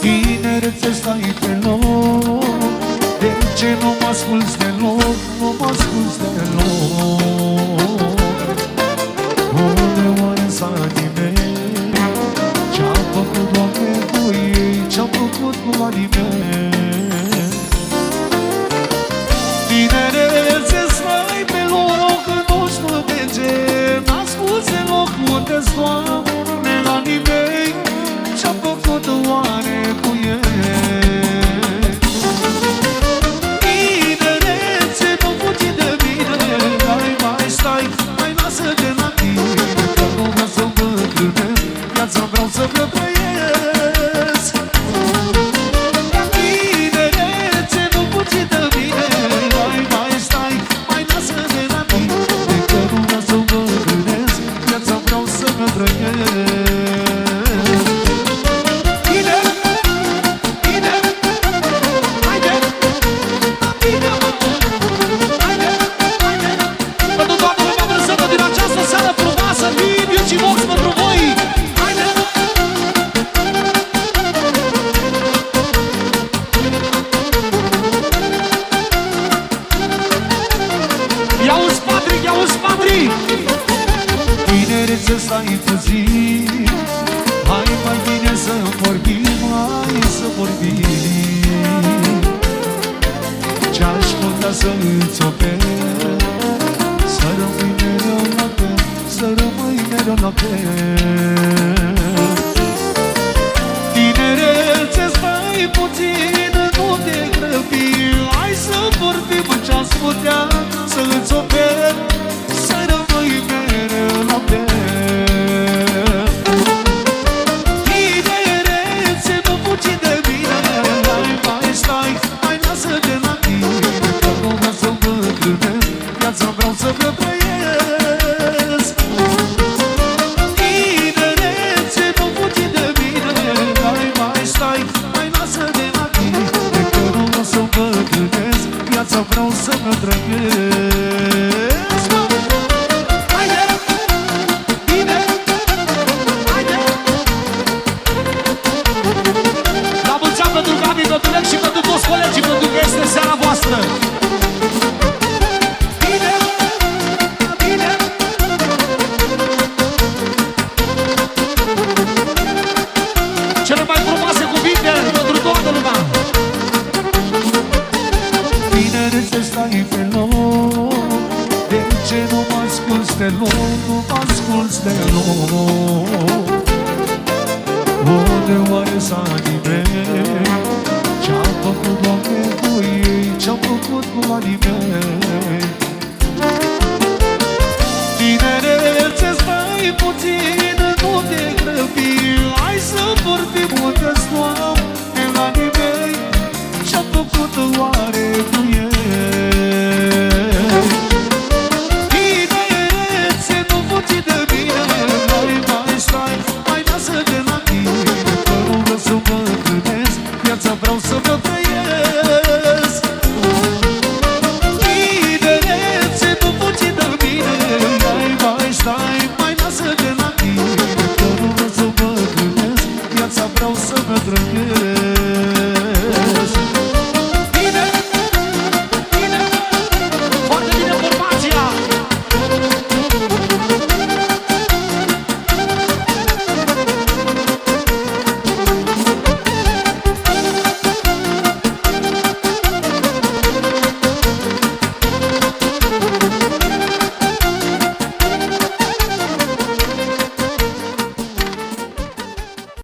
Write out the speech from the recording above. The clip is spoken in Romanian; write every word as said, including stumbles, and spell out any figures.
Tinerețe, stai pe loc, de ce nu mă asculți deloc, nu mă asculți deloc? Unde oare s-a nimeni? Ce-a făcut, Doamne, cu ei? Ce-a făcut cu anii mei? Tinerețe, stai pe loc, nu știu de ce n-asculți deloc. Unde-s, Doamne, anii mei? Ce-a făcut oare cu ei? Tinerețe, nu fugi de mine, hai mai stai, mai lasă-te la tine, că nu vreau să mă îmbrânesc, viața vreau să vă trăiesc. Tinerețe, nu fugi de mine, hai mai stai, mai lasă-te la tine, că nu vreau să mă îmbrânesc, viața vreau să vă trăiesc. Tinerețe, stai puțin, hai mai bine să vorbim, hai să vorbim. Ce-aș putea să-ți ofer, să rămâi mereu la fel, să rămâi mereu la fel. Tinerețe, stai puțin, nu te grăbi, hai să vorbim ce-aș putea să-ți ofer, să rămâi mereu la fel. Tinerețe, nu fugi de mine, hai mai stai, mai lasă-te la tine, că nu vreau să mă îmbrânesc, viața vreau să vă trăiesc. Tinerețe, nu fugi de mine, hai mai stai, mai lasă-te la tine, că nu vreau să mă îmbrânesc, viața vreau să vă trăiesc. Și pentru toți colegii, pentru că este seara voastră. Bine, bine. Cele mai frumoase cuvinte pentru toată lumea. Tinerețe, stai pe loc, de ce nu mă asculți deloc, nu mă asculți deloc? Unde oare s-a nimeni? Ce-a făcut, Doamne, cu ei? Ce-a făcut cu anii mei? Tinerețe, stai puțin, nu te grăbi, hai să vorbim unde-s, Doamne, la anii mei. Ce-a făcut oare cu ei? Tinerețe, nu fugi de mine, hai mai stai, mai lasă-te la tine, că nu vreau să mă îmbrânesc, viața vreau să vă trăiesc.